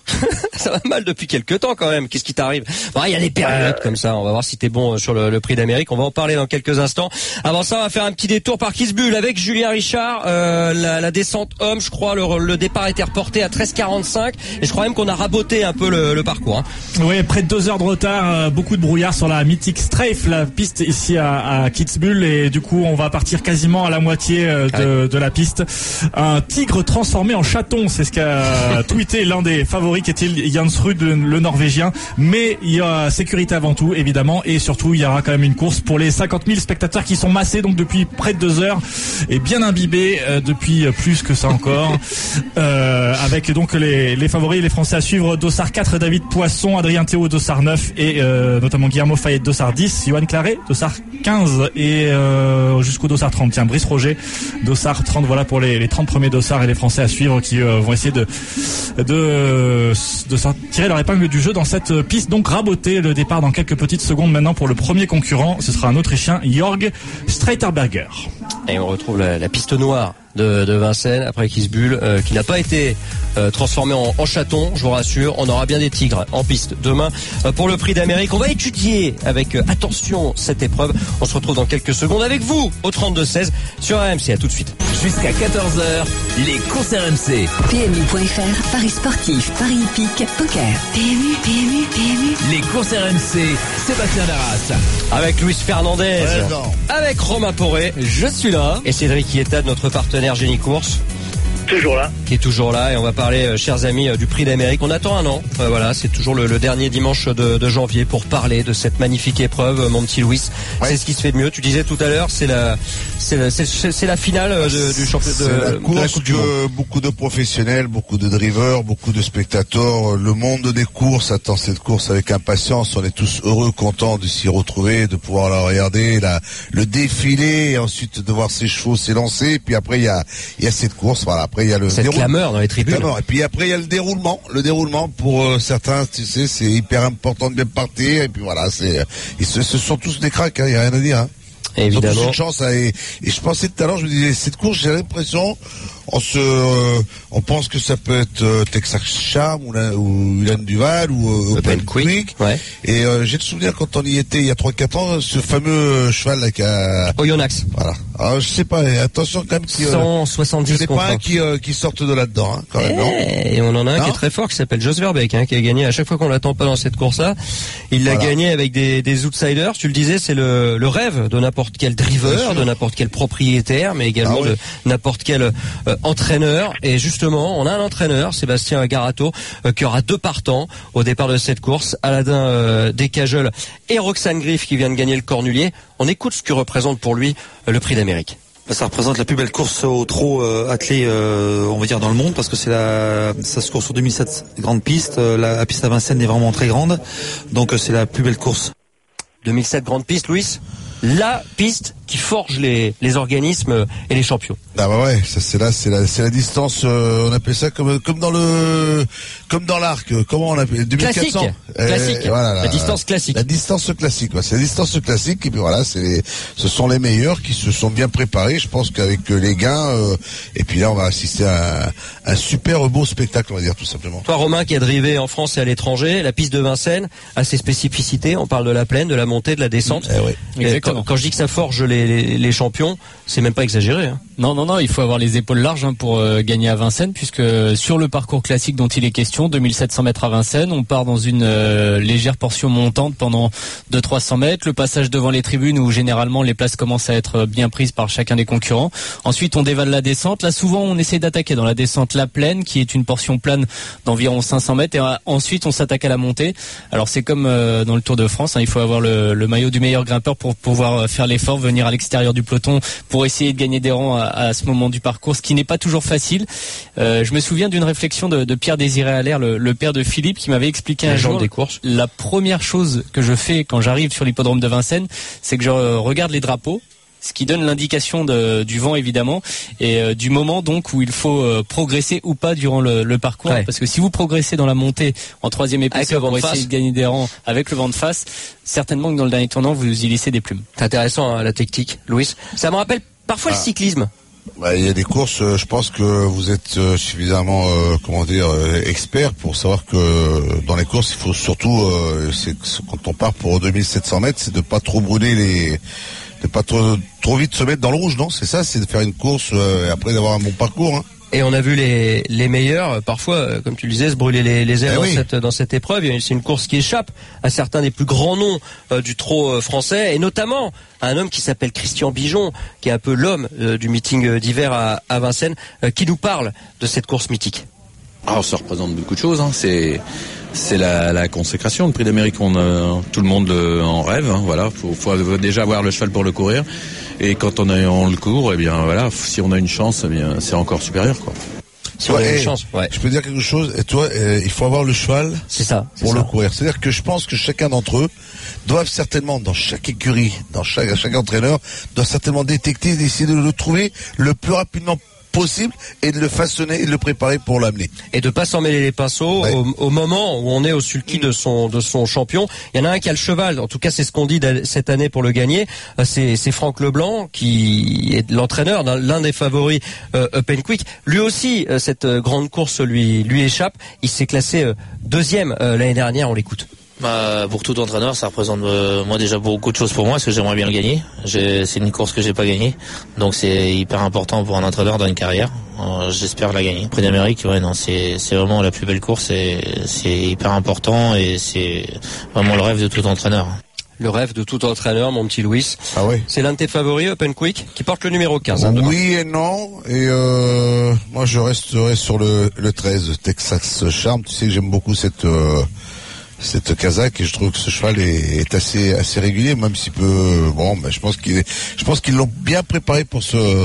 Ça va mal depuis quelques temps quand même. Qu'est-ce qui t'arrive? Bon, il y a des périodes comme ça. On va voir si t'es bon sur le prix d'Amérique. On va en parler dans quelques instants. Avant ça, on va faire un petit détour par Kitzbühel avec Julien Richard. La descente homme, je crois, le départ a été reporté à 13h45 et je crois même qu'on a raboté un peu le parcours. Oui, près de 2 heures de retard, beaucoup de brouillard sur la mythique Strafe, la piste ici à Kitzbühel, et du coup on va partir quasiment à la moitié de la piste. Un tigre transformé en chaton, c'est ce qu'a tweeté l'un des favoris qui est Jens Ruud, le Norvégien. Mais il y a sécurité avant tout, évidemment, et surtout il y aura quand même une course pour les 50 000 spectateurs qui sont massés donc depuis près de 2 heures et bien imbibés depuis plus que ça encore. Avec donc les favoris, les Français à suivre: Dossard 4, David Poisson, Adrien Théo, Dossard 9 et notamment Guillermo Fayet, Dossard 10, Johan Claret, Dossard 15 et jusqu'au Dossard 30. Tiens, Brice Roger, Dossard 30. Voilà pour les 30 premiers Dossards et les Français à suivre qui vont essayer de tirer leur épingle du jeu dans cette piste. Donc raboter le départ dans quelques petites secondes maintenant pour le premier concurrent. Ce sera un Autrichien, Jörg Streiterberger. Et on retrouve la piste noire de Vincennes après Kitzbühel, qui n'a pas été transformé en chaton, je vous rassure. On aura bien des tigres en piste demain pour le prix d'Amérique. On va étudier avec attention cette épreuve. On se retrouve dans quelques secondes avec vous au 32-16 sur RMC. À tout de suite. Jusqu'à 14h, les courses RMC. PMU.fr, Paris sportif, Paris hippique, poker. PMU. Les courses RMC, Sébastien Darras. Avec Luis Fernandez, avec Romain Poré, je suis là, et Cédric Ietta, notre partenaire Génie Course. Toujours là. Qui est toujours là, et on va parler, chers amis, du prix d'Amérique. On attend un an. Voilà, c'est toujours le dernier dimanche de janvier pour parler de cette magnifique épreuve, mon petit Louis. Ouais. C'est ce qui se fait de mieux. Tu disais tout à l'heure, c'est la finale du championnat de la Coupe du Monde. Beaucoup de professionnels, beaucoup de drivers, beaucoup de spectateurs. Le monde des courses attend cette course avec impatience. On est tous heureux, contents de s'y retrouver, de pouvoir la regarder, le défilé, et ensuite de voir ces chevaux s'élancer. Et puis après, il y a cette course. Voilà. Après, il y a le cette clameur dans les tribunes. Et puis après, il y a le déroulement. Le déroulement, pour certains, tu sais, c'est hyper important de bien partir. Et puis voilà, ce sont tous des cracks, il y a rien à dire. Évidemment. Ils ont tous une chance. Et je pensais tout à l'heure, je me disais, cette course, j'ai l'impression, on pense que ça peut être Texas Charm ou Ulan Duval ou Open Quick. Ouais. Et j'ai le souvenir quand on y était il y a 3-4 ans, ce fameux cheval là qui a Oyonnax. Voilà. Alors je sais pas, attention quand même, 170. Il n'y en a pas un qui sorte de là-dedans, quand même, non? Et on en a un qui est très fort, qui s'appelle Jos Verbeek, qui a gagné à chaque fois qu'on l'attend pas dans cette course-là. Il l'a gagné avec des outsiders. Tu le disais, c'est le rêve de n'importe quel driver, de n'importe quel propriétaire, mais également de n'importe quel entraîneur. Et justement, on a un entraîneur, Sébastien Garato, qui aura 2 partants au départ de cette course, Aladin Descajeul et Roxane Griff, qui vient de gagner le Cornulier. On écoute ce que représente pour lui le prix d'Amérique. Ça représente la plus belle course au trot attelé, on va dire, dans le monde, parce que ça se court sur 2007 grande piste. La piste à Vincennes est vraiment très grande, donc c'est la plus belle course. 2007 grande piste, Louis. La piste qui forge les organismes et les champions. Ah bah ouais, ça c'est la distance, on appelle ça comme dans l'arc, comment on appelle 2400. Classique. Voilà, la distance classique. La distance classique, c'est la distance classique, et puis voilà, ce sont les meilleurs qui se sont bien préparés. Je pense qu'avec les gains, et puis là on va assister à un super beau spectacle, on va dire, tout simplement. Toi, Romain, qui a drivé en France et à l'étranger, la piste de Vincennes a ses spécificités. On parle de la plaine, de la montée, de la descente. Quand je dis que ça forge les champions, c'est même pas exagéré. Non, il faut avoir les épaules larges pour gagner à Vincennes, puisque sur le parcours classique dont il est question, 2700 mètres à Vincennes, on part dans une légère portion montante pendant 200-300 mètres, le passage devant les tribunes où généralement les places commencent à être bien prises par chacun des concurrents. Ensuite, on dévale la descente. Là, souvent, on essaie d'attaquer dans la descente la plaine, qui est une portion plane d'environ 500 mètres, et ensuite on s'attaque à la montée. Alors c'est comme dans le Tour de France, il faut avoir le maillot du meilleur grimpeur pour pouvoir faire l'effort, venir à l'extérieur du peloton pour essayer de gagner des rangs à ce moment du parcours, ce qui n'est pas toujours facile. Je me souviens d'une réflexion de Pierre Désiré Allaire, le père de Philippe, qui m'avait expliqué un jour, des courses. La première chose que je fais quand j'arrive sur l'hippodrome de Vincennes, c'est que je regarde les drapeaux, ce qui donne l'indication du vent évidemment, et du moment donc où il faut progresser ou pas durant le parcours, parce que si vous progressez dans la montée en 3e épaisseur pour essayer de gagner des rangs avec le vent de face, certainement que dans le dernier tournant vous y laissez des plumes. C'est intéressant, la technique, Louis. Ça me rappelle parfois le cyclisme. Il y a des courses, je pense que vous êtes suffisamment, expert pour savoir que dans les courses, il faut surtout, quand on part pour 2700 mètres, c'est de pas trop brûler de pas trop vite se mettre dans le rouge, non? C'est ça, c'est de faire une course et après d'avoir un bon parcours, hein. Et on a vu les meilleurs, parfois, comme tu le disais, se brûler les ailes dans cette épreuve. C'est une course qui échappe à certains des plus grands noms du trot français, et notamment à un homme qui s'appelle Christian Bijon, qui est un peu l'homme du meeting d'hiver à Vincennes, qui nous parle de cette course mythique. Alors ça représente beaucoup de choses, hein. C'est la consécration. Le Prix d'Amérique, tout le monde en rêve, hein. Voilà, faut déjà avoir le cheval pour le courir. Et quand on le court, eh bien voilà, si on a une chance, eh bien c'est encore supérieur, quoi. Si on a une chance, ouais. Je peux dire quelque chose. Et toi, il faut avoir le cheval. C'est ça. Pour le courir. C'est-à-dire que je pense que chacun d'entre eux doivent certainement, dans chaque écurie, chaque entraîneur, doit certainement détecter, essayer de le trouver le plus rapidement possible et de le façonner et de le préparer pour l'amener. Et de pas s'en mêler les pinceaux au moment où on est au sulky de son champion. Il y en a un qui a le cheval, en tout cas c'est ce qu'on dit cette année pour le gagner, c'est Franck Leblanc qui est l'entraîneur l'un des favoris Penquick. Lui aussi cette grande course lui échappe, il s'est classé deuxième l'année dernière, on l'écoute. Pour tout entraîneur, ça représente moi déjà beaucoup de choses pour moi, parce que j'aimerais bien le gagner. C'est une course que j'ai pas gagnée, donc c'est hyper important pour un entraîneur dans une carrière. J'espère la gagner. Prix d'Amérique, c'est vraiment la plus belle course, et c'est hyper important, et c'est vraiment le rêve de tout entraîneur. Le rêve de tout entraîneur, mon petit Louis. Ah oui. C'est l'un de tes favoris, Penquick, qui porte le numéro 15. Oui et non. Et moi, je resterai sur le 13, Texas Charm. Tu sais que j'aime beaucoup cette casaque, et je trouve que ce cheval est assez régulier, même s'il peut. Je pense qu'ils l'ont bien préparé pour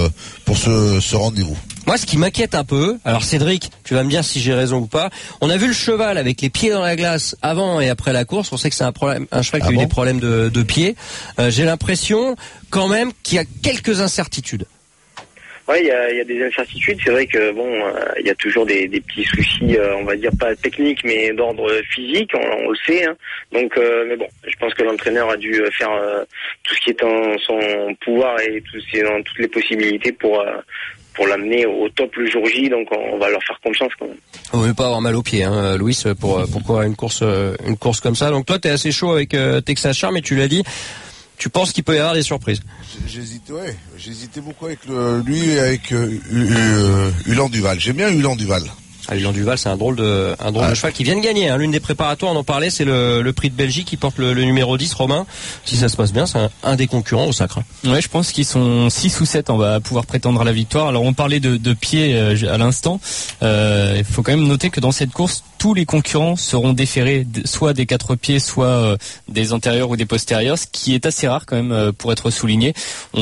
ce rendez-vous. Moi, ce qui m'inquiète un peu, alors Cédric, tu vas me dire si j'ai raison ou pas. On a vu le cheval avec les pieds dans la glace avant et après la course. On sait que c'est un cheval qui a eu des problèmes de pieds. J'ai l'impression quand même qu'il y a quelques incertitudes. Ouais, il y a des incertitudes. C'est vrai que il y a toujours des petits soucis, on va dire pas techniques, mais d'ordre physique. On le sait, hein. Donc, mais bon, je pense que l'entraîneur a dû faire tout ce qui est en son pouvoir et dans toutes les possibilités pour l'amener au top le jour J. Donc, on va leur faire confiance quand même. On veut pas avoir mal aux pieds, hein, Louis, pour courir une course comme ça. Donc toi, t'es assez chaud avec Texas Charm, mais tu l'as dit. Tu penses qu'il peut y avoir des surprises? J'hésitais beaucoup avec lui et avec Ulan Duval. J'aime bien Ulan Duval. Ulan Duval, c'est un drôle de cheval qui vient de gagner, hein. L'une des préparatoires, on en parlait, c'est le prix de Belgique qui porte le numéro 10, Romain. Si ça se passe bien, c'est un des concurrents au sacre. Ouais, je pense qu'ils sont 6 ou 7, on va pouvoir prétendre à la victoire. Alors on parlait de pieds à l'instant. Il faut quand même noter que dans cette course, tous les concurrents seront déférés soit des 4 pieds, soit des antérieurs ou des postérieurs, ce qui est assez rare quand même pour être souligné.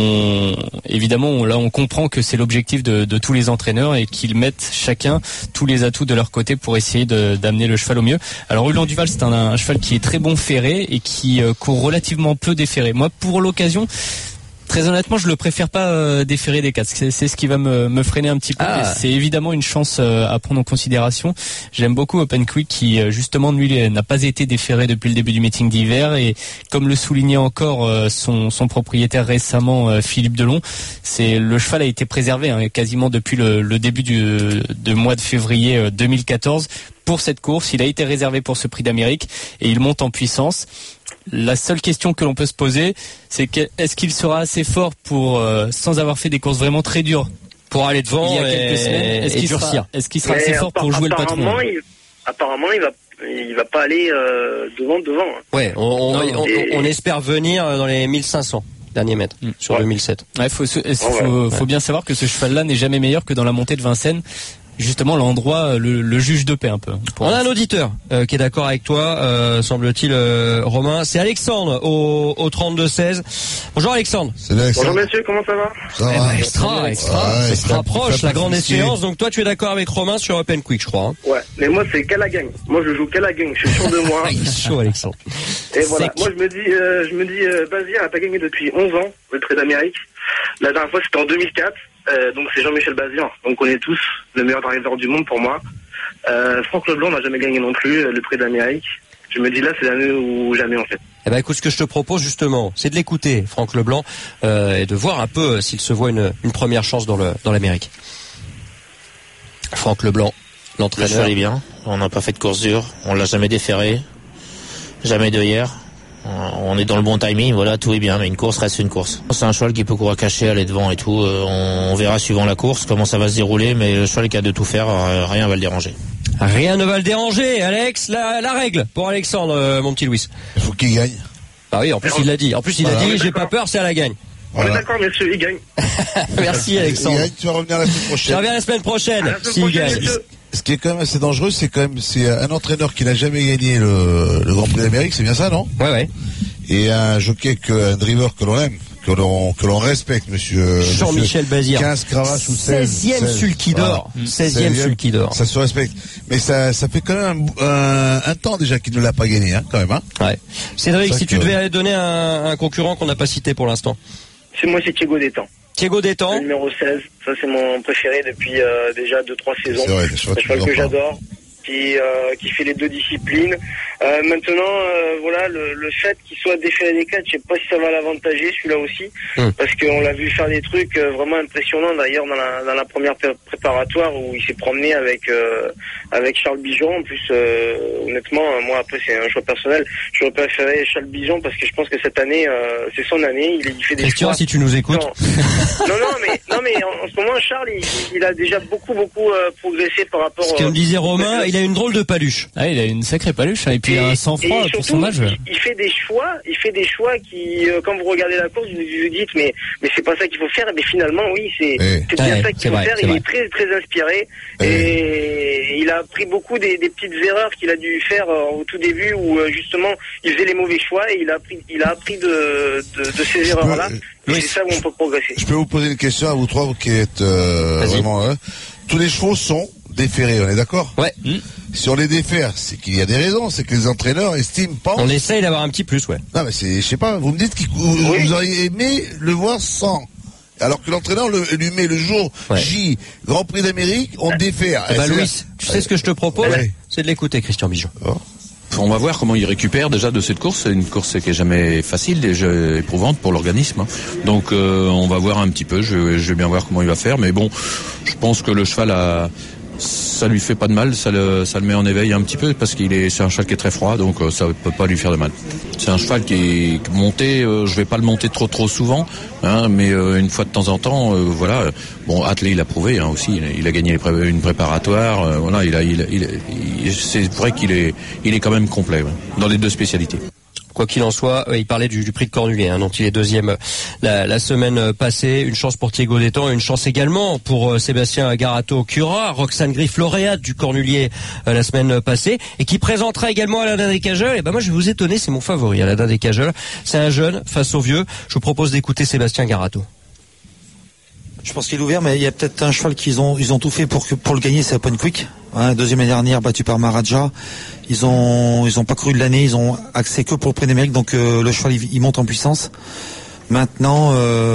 Évidemment, là on comprend que c'est l'objectif de tous les entraîneurs, et qu'ils mettent chacun tous les atouts de leur côté pour essayer d'amener le cheval au mieux. Alors Ulan Duval, c'est un cheval qui est très bon ferré et qui court relativement peu déféré. Moi, pour l'occasion, très honnêtement, je le préfère pas déférer des 4. C'est ce qui va me freiner un petit peu. C'est évidemment une chance à prendre en considération. J'aime beaucoup Penquick qui, justement, lui, n'a pas été déféré depuis le début du meeting d'hiver, et comme le soulignait encore son propriétaire récemment, Philippe Delon, le cheval a été préservé, hein, quasiment depuis le début de mois de février 2014 pour cette course. Il a été réservé pour ce Prix d'Amérique et il monte en puissance. La seule question que l'on peut se poser, c'est est-ce qu'il sera assez fort pour, sans avoir fait des courses vraiment très dures, pour aller devant il y a quelques semaines, est-ce qu'il sera assez fort pour jouer le patron? Apparemment, il va pas aller devant. Ouais, on espère venir dans les 1500 derniers mètres sur 2007. Ouais, faut bien savoir que ce cheval-là n'est jamais meilleur que dans la montée de Vincennes. Justement, l'endroit le juge de paix un peu. On a un auditeur qui est d'accord avec toi, semble-t-il, Romain. C'est Alexandre au 32-16. Bonjour Alexandre. Salut Alexandre. Bonjour messieurs, comment ça va? Ça va. Extra. Ça se rapproche, la grande échéance. Donc toi, tu es d'accord avec Romain sur Penquick, je crois. Hein. Ouais, mais moi c'est qu'à la gagne. Moi je joue qu'à la gagne. Je suis sûr de moi. Il est chaud, Alexandre. Et voilà. Moi je me dis, Bazir a pas gagné depuis 11 ans le Prix d'Amérique. La dernière fois c'était en 2004. Donc c'est Jean-Michel Bazir. On connaît tous le meilleur driver du monde pour moi. Franck Leblanc n'a jamais gagné non plus le Prix d'Amérique. Je me dis là c'est l'année ou jamais en fait. Eh ben écoute, ce que je te propose justement, c'est de l'écouter, Franck Leblanc, et de voir un peu s'il se voit une première chance dans l'Amérique. Franck Leblanc, l'entraîneur. Le cheval est bien. On n'a pas fait de course dure. On l'a jamais déféré. Jamais de hier. On est dans le bon timing. Voilà, tout est bien. Mais une course reste une course. C'est un cheval qui peut courir caché, aller devant et tout. On verra suivant la course comment ça va se dérouler. Mais le cheval qui a de tout faire, rien va le déranger. Rien ne va le déranger, Alex. La règle pour Alexandre, mon petit Louis. Il faut qu'il gagne. Ah oui, en plus il l'a dit. En plus il a dit, j'ai pas peur, c'est à la gagne. Voilà. On est d'accord, monsieur, il gagne. Merci Alexandre. Il gagne, tu vas revenir la semaine prochaine. Je reviens la semaine prochaine. S'il gagne. Ce qui est quand même assez dangereux, c'est un entraîneur qui n'a jamais gagné le Grand Prix d'Amérique, c'est bien ça, non? Ouais. Et un jockey, un driver que l'on aime, que l'on respecte, monsieur Jean-Michel Bazir. 15 cravaches ou 16. 16e Sulky d'or. 16e Sulky d'or. Ça se respecte. Mais ça fait quand même un temps déjà qu'il ne l'a pas gagné, hein, quand même, hein. Ouais. Cédric, si tu devais donner un concurrent qu'on n'a pas cité pour l'instant. C'est Thiago Détan. Thiago Détan. Le numéro 16. Ça, c'est mon préféré depuis déjà 2-3 saisons. C'est vrai, c'est un cheval que j'adore. Qui fait les deux disciplines. Maintenant, voilà, le fait qu'il soit déféré des 4, je sais pas si ça va l'avantager, celui-là aussi, parce qu'on l'a vu faire des trucs vraiment impressionnants. D'ailleurs, dans la première préparatoire où il s'est promené avec Charles Bijon. En plus, honnêtement, moi après c'est un choix personnel. J'aurais préféré Charles Bijon parce que je pense que cette année, c'est son année. Il fait des Christian, choix. si tu nous écoutes. Non, mais en ce moment, Charles, il a déjà beaucoup progressé par rapport. Ce que me disait Romain, il a une drôle de paluche. Ah, il a une sacrée paluche, hein, et puis un sang-froid pour son âge. Il fait des choix qui, quand vous regardez la course, vous vous dites, mais c'est pas ça qu'il faut faire. Mais finalement, oui, c'est bien ça qu'il faut faire. Il est très, très inspiré. Et il a appris beaucoup des petites erreurs qu'il a dû faire au tout début où, justement, il faisait les mauvais choix et il a appris de ces erreurs-là. Et c'est ça où on peut progresser. Je peux vous poser une question à vous trois, vous qui êtes, vraiment, tous les chevaux sont déférés, on est d'accord? Ouais. Si on les défère, c'est qu'il y a des raisons, c'est que les entraîneurs pensent. On essaye d'avoir un petit plus, ouais. Non, mais je sais pas, vous me dites que vous auriez aimé le voir sans. Alors que l'entraîneur lui met le jour J, Grand Prix d'Amérique, on défère. Louis, tu sais ce que je te propose? C'est de l'écouter, Christian Bijon. On va voir comment il récupère déjà de cette course. C'est une course qui est jamais facile, déjà éprouvante pour l'organisme. Donc on va voir un petit peu. Je vais bien voir comment il va faire. Mais bon, je pense que le cheval ça lui fait pas de mal, ça le met en éveil un petit peu parce c'est un cheval qui est très froid, donc ça peut pas lui faire de mal. C'est un cheval qui est monté, je vais pas le monter trop souvent, hein, mais une fois de temps en temps, voilà. Bon, Attelé il a prouvé, hein, aussi, il a gagné une préparatoire, voilà, c'est vrai qu'il est quand même complet, ouais, dans les deux spécialités. Quoi qu'il en soit, il parlait du prix de Cornulier, dont il est deuxième la semaine passée. Une chance pour Thiago Détan, une chance également pour Sébastien Garato-Cura, Roxane Griff, lauréate du Cornulier la semaine passée, et qui présentera également Aladin Descajeul. Et ben moi je vais vous étonner, c'est mon favori, Aladin Descajeul. C'est un jeune face au vieux. Je vous propose d'écouter Sébastien Garato. Je pense qu'il est ouvert, mais il y a peut-être un cheval qu'ils ont tout fait pour le gagner, c'est Point Quick. Hein, deuxième année dernière, battu par Maharaja. Ils ont pas cru de l'année, ils ont accès que pour le Prix d'Amérique, donc le cheval il monte en puissance. Maintenant,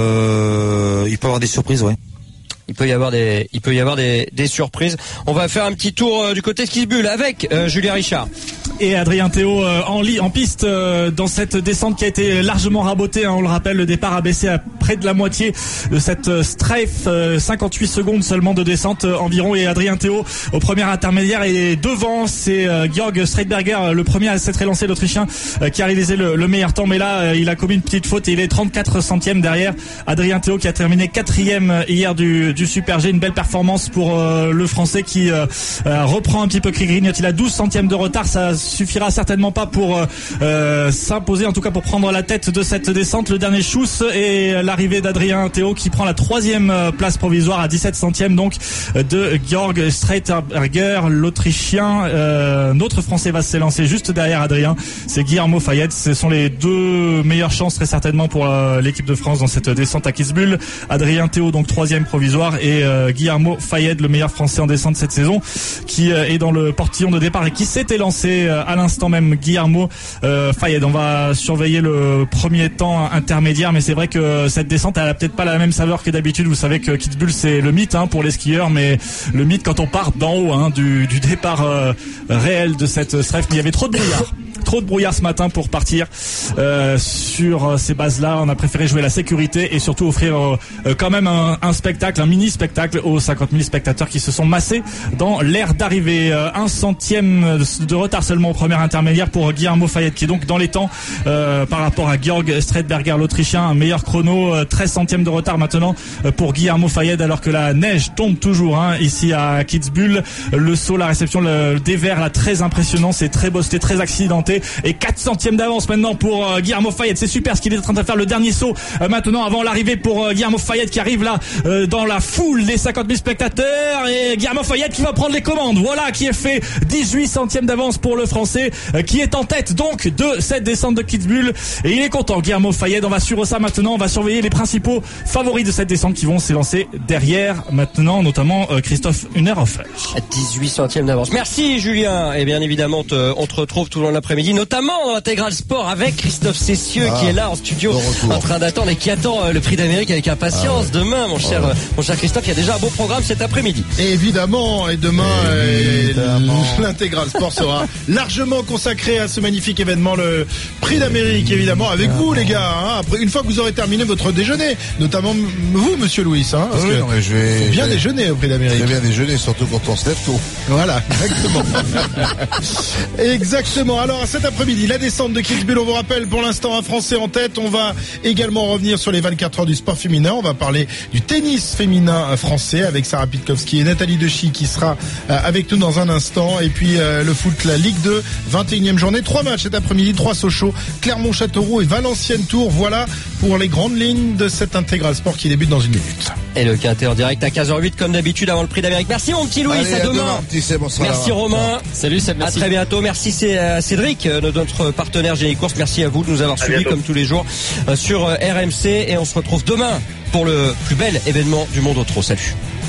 il peut y avoir des surprises, ouais. Il peut y avoir des surprises. On va faire un petit tour du côté de Kitzbühel avec Julien Richard. Et Adrien Théo en piste dans cette descente qui a été largement rabotée, hein, on le rappelle, le départ a baissé à près de la moitié de cette strafe, 58 secondes seulement de descente environ, et Adrien Théo au premier intermédiaire et devant c'est Georg Streitberger, le premier à s'être élancé, l'Autrichien, qui a réalisé le meilleur temps, mais là il a commis une petite faute et il est 34 centièmes derrière Adrien Théo qui a terminé 4e hier du Super G. Une belle performance pour le Français qui reprend un petit peu grignote. Il a 12 centièmes de retard, ça suffira certainement pas pour s'imposer, en tout cas pour prendre la tête de cette descente. Le dernier Schuss et l'arrivée d'Adrien Théo qui prend la 3e place provisoire à 17 centièmes donc de Georg Streitberger, l'Autrichien. Notre Français va s'élancer juste derrière Adrien, c'est Guillermo Fayet. Ce sont les deux meilleures chances très certainement pour l'équipe de France dans cette descente à Kitzbühel. Adrien Théo donc 3e provisoire et Guillermo Fayet, le meilleur Français en descente cette saison, qui est dans le portillon de départ et qui s'est élancé à l'instant même. Guillermo Fayet, on va surveiller le premier temps intermédiaire, mais c'est vrai que cette descente elle a peut-être pas la même saveur que d'habitude. Vous savez que Kitzbühel c'est le mythe, hein, pour les skieurs, mais le mythe quand on part d'en haut, hein, du départ réel de cette strafe. Il y avait trop de brouillard. Trop de brouillard ce matin pour partir sur ces bases-là. On a préféré jouer la sécurité et surtout offrir quand même un spectacle, un mini-spectacle aux 50 000 spectateurs qui se sont massés dans l'aire d'arrivée. 1 centième de retard seulement au premier intermédiaire pour Guillermo Fayet qui est donc dans les temps par rapport à Georg Streitberger, l'Autrichien. Un meilleur chrono, 13 centièmes de retard maintenant pour Guillermo Fayet alors que la neige tombe toujours ici à Kitzbühel. Le saut, la réception, le dévers là très impressionnant, c'est très beau, c'était très accidenté et 4 centièmes d'avance maintenant pour Guillermo Fayet. C'est super ce qu'il est en train de faire, le dernier saut maintenant avant l'arrivée pour Guillermo Fayet qui arrive là dans la foule des 50 000 spectateurs et Guillermo Fayet qui va prendre les commandes. Voilà qui est fait, 18 centièmes d'avance pour le Français qui est en tête donc de cette descente de Kitzbühel et il est content Guillermo Fayet. On va suivre ça maintenant, on va surveiller les principaux favoris de cette descente qui vont s'élancer derrière maintenant, notamment Christophe Hunnerhofer. 18 centièmes d'avance. Merci Julien. Et bien évidemment, on te retrouve tout au long de l'après-midi, notamment dans Intégral Sport avec Christophe Cessieux qui est là en studio en train d'attendre et qui attend le Prix d'Amérique avec impatience. Demain, mon cher Christophe, il y a déjà un beau programme cet après-midi. Évidemment, et demain, l'Intégral Sport sera largement consacré à ce magnifique événement, le Prix d'Amérique, évidemment, avec vous les gars. Après, une fois que vous aurez terminé votre déjeuner, notamment vous, monsieur Louis, parce que je vais faut bien déjeuner au Prix d'Amérique. Très bien déjeuner, surtout quand on se lève tôt. Voilà, exactement. Exactement. Alors, cet après-midi, la descente de Kitzbühel, on vous rappelle, pour l'instant, un Français en tête. On va également revenir sur les 24 heures du sport féminin. On va parler du tennis féminin français avec Sarah Pitkowski et Nathalie Dechy qui sera avec nous dans un instant. Et puis, le foot, la Ligue 2, 21e journée. 3 matchs cet après-midi, 3 Sochaux, Clermont-Châteauroux et Valenciennes-Tours. Voilà pour les grandes lignes de cet Intégral Sport qui débute dans une minute. Et le Quintet en direct à 15h08 comme d'habitude avant le Prix d'Amérique. Merci mon petit Louis, à demain. Merci Romain. Salut, à très bientôt. Merci Cédric, notre partenaire Génie Course. Merci à vous de nous avoir suivis comme tous les jours sur RMC et on se retrouve demain pour le plus bel événement du monde au trot. Salut.